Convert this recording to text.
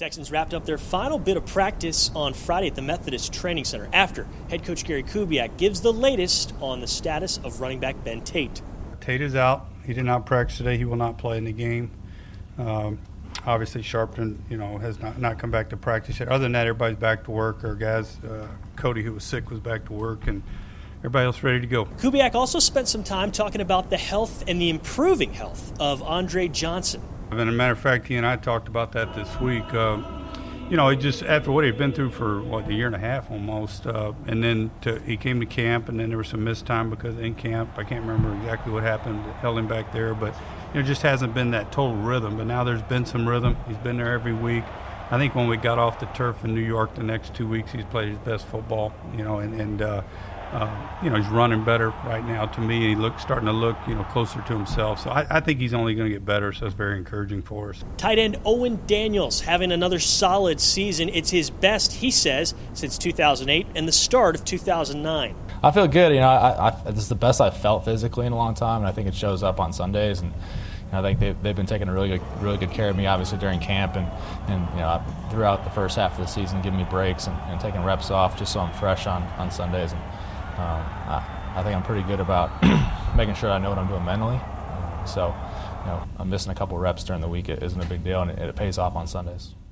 Texans wrapped up their final bit of practice on Friday at the Methodist Training Center after head coach Gary Kubiak gives the latest on the status of running back Ben Tate. Tate is out. He did not practice today. He will not play in the game. Obviously, Sharpton, has not come back to practice yet. Other than that, everybody's back to work. Our guys, Cody, who was sick, was back to work, and everybody else ready to go. Kubiak also spent some time talking about the health and the improving health of Andre Johnson. And as a matter of fact, he and I talked about that this week. He just, after what he'd been through for, a year and a half almost, and then he came to camp, and then there was some missed time because in camp, I can't remember exactly what happened, that held him back there, but it just hasn't been that total rhythm. But now there's been some rhythm. He's been there every week. I think when we got off the turf in New York the next 2 weeks, he's played his best football, he's running better right now to me, and he's starting to look, closer to himself. So I think he's only going to get better, so it's very encouraging for us. Tight end Owen Daniels having another solid season. It's his best, he says, since 2008 and the start of 2009. I feel good. This is the best I've felt physically in a long time, and I think it shows up on Sundays. And I think they've been taking a really good care of me, obviously during camp and throughout the first half of the season, giving me breaks and taking reps off just so I'm fresh on Sundays. And I think I'm pretty good about making sure I know what I'm doing mentally. So I'm missing a couple reps during the week. It isn't a big deal, and it pays off on Sundays.